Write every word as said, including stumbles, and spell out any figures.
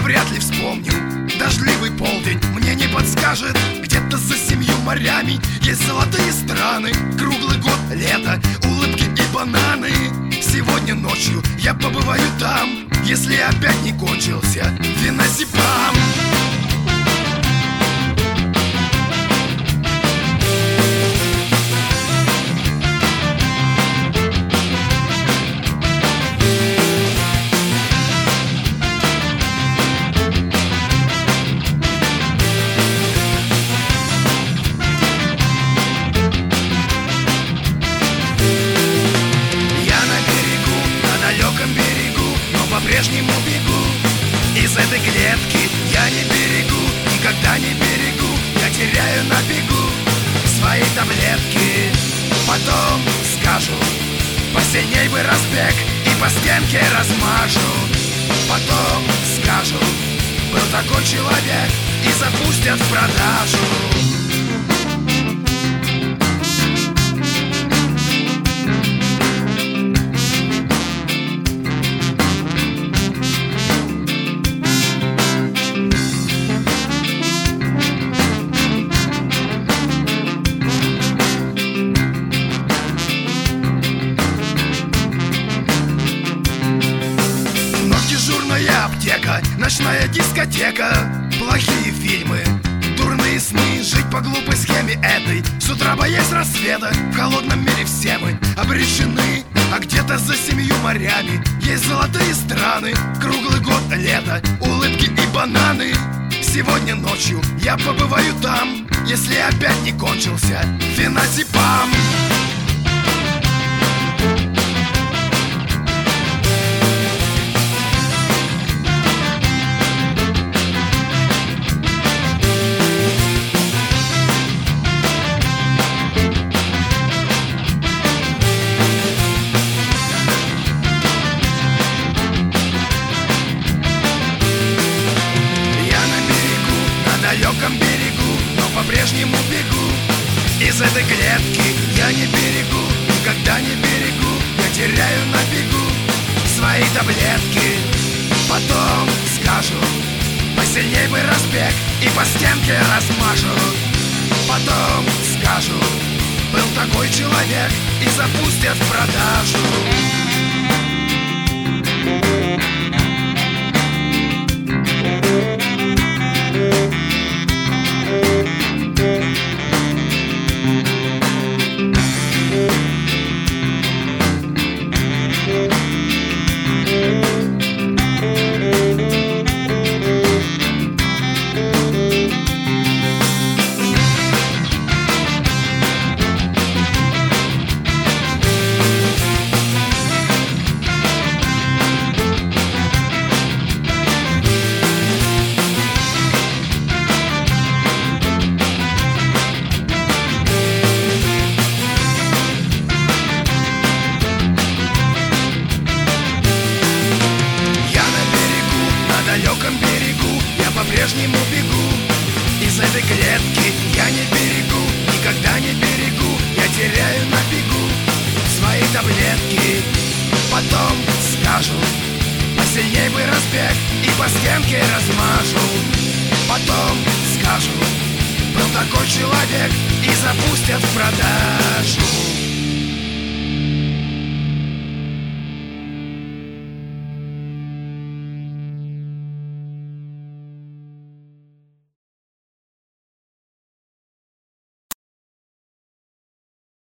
вряд ли вспомню. Дождливый полдень мне не подскажет. Где-то за семью морями есть золотые страны. Круглый год, лето, улыбки и бананы. Сегодня ночью я побываю там, если опять не кончился феназепам. По-прежнему бегу из этой клетки. Я не берегу, никогда не берегу. Я теряю на бегу свои таблетки. Потом скажу, посильней бы разбег и по стенке размажу. Потом скажу, был такой человек, и запустят в продажу. Аптека, ночная дискотека, плохие фильмы, дурные сны. Жить по глупой схеме этой, с утра боясь рассвета. В холодном мире все мы обречены, а где-то за семью морями есть золотые страны. Круглый год, лето, улыбки и бананы. Сегодня ночью я побываю там, если опять не кончился феназепам. Берегу, но по-прежнему бегу из этой клетки. Я не берегу, никогда не берегу. Я теряю на бегу свои таблетки. Потом скажу, посильней бы разбег и по стенке размажу. Потом скажу, был такой человек, и запустят в продажу. Берегу, я по-прежнему бегу из этой клетки. Я не берегу, никогда не берегу. Я теряю на бегу свои таблетки. Потом скажу, посильней бы разбег и по стенке размажу. Потом скажу, был такой человек, и запустят в продажу.